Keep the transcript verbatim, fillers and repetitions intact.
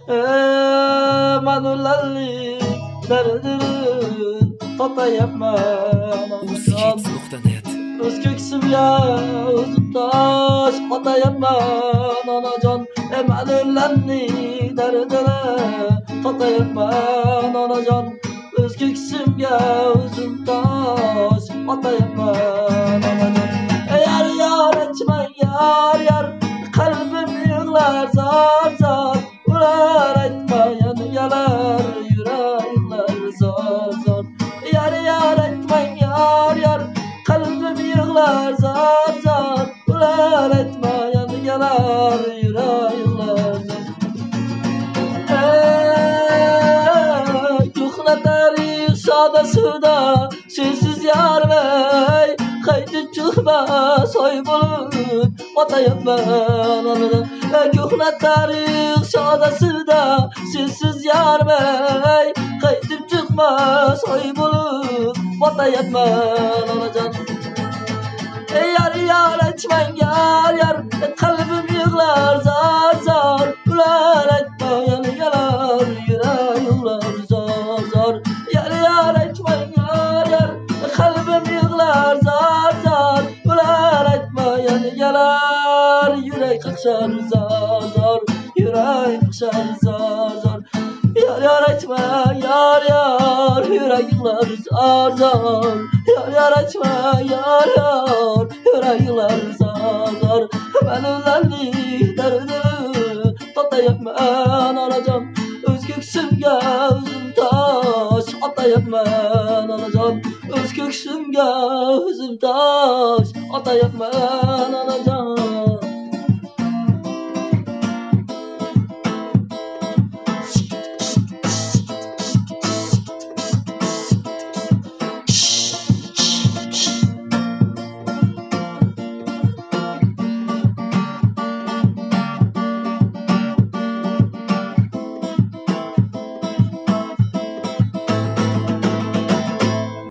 Men ularni dardini totayapman. uzkids nuqta net O'z ko'ksimga o'zim tosh otayapman onajon. Men ularni dardini totayapman onajon. O'z ko'ksimga o'zim tosh otayapman onajon. Yar yar aytmang yar yar, qalbim yig'lar zor zor. Ular aytmagan yalar, yuraklar zor zor. Yar yar aytmang yar yar, qalbim yig'lar zor zor. Ular aytmagan yalar, yuraklar zor. Ey ko'hna tarix soda suda, sensiz yarmay qaytib chiqmas soy bo'lib otayapman onajon. Ko'hna tarix sodasida sensiz yarmay qaytib chiqmas soy bo'lib otayapman onajon. Yar yar aytmang yar yar, qalbim yig'lar zor zor. Ular aytmagan yalar, yuraklar zor zor. Yar yar aytmang yar yar, qalbim yig'lar zor zor. Ular aytmagan yalar, yurak qaqshar zor zor. Yurak qaqshar zor zor. Yar yar aytmang yar yar, yurak yig'lar zor zor. Yar yar aytmang yar yar, yurak yig'lar zor zor. Men ularni dardini totayapman onajon. O'z ko'ksimga o'zim tosh otayapman onajon. O'z ko'ksimga o'zim tosh otayapman onajon.